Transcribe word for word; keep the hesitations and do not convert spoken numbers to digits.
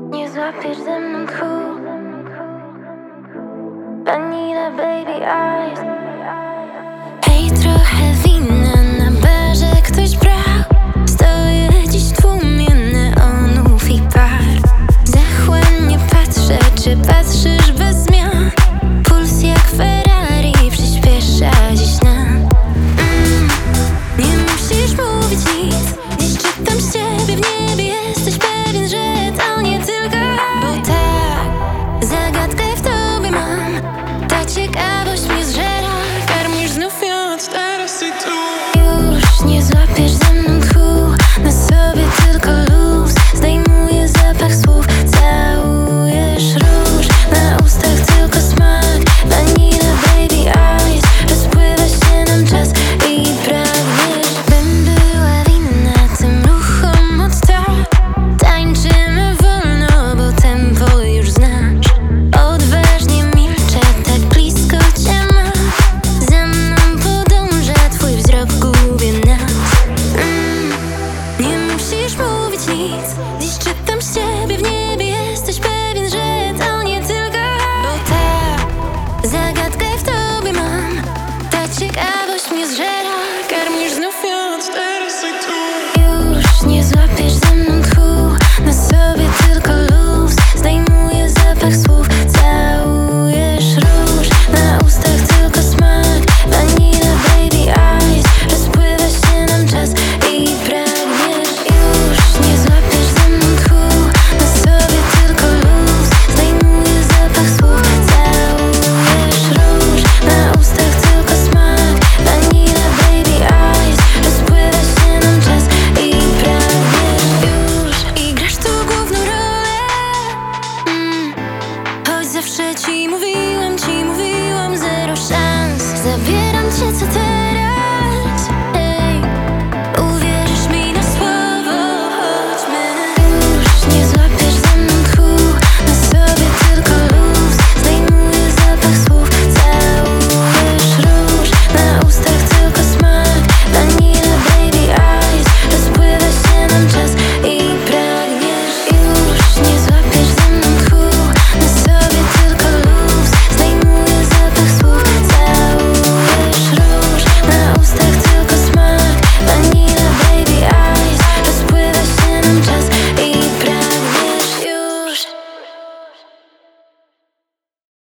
Nie złapiesz ze mną tchu. Vanilla baby eyes. Hej, trochę wina na barze ktoś brał. Stoję dziś w tłumie neonów i par. Zachłannie patrzę, czy patrzysz bez zmian. Puls jak Ferrari przyspiesza dziś nam. mm, Nie musisz mówić nic. Dziś czytam z ciebie w niebie. Jesteś pewien, że to nie tylko ja. Bo tak, zagadkę w tobie mam. Ta ciekawość mnie zżera. Karmisz znów ją od teraz i tu. Już nie złapiesz ze mną tchu. Na sobie tylko luz. Zdejmuję zapach słów. Całujesz róż. Na ustach tylko smak. Vanilla baby eyes. Rozpływa się nam czas i pragniesz, bym była winna tym ruchom od tak. Tańczymy wolno, bo tempo już znasz. Odważnie milczę, tak blisko cię mam. Za mną podąża twój wzrok, gubię nas. mm, Nie musisz mówić nic. Dziś czytam z ciebie w niebie.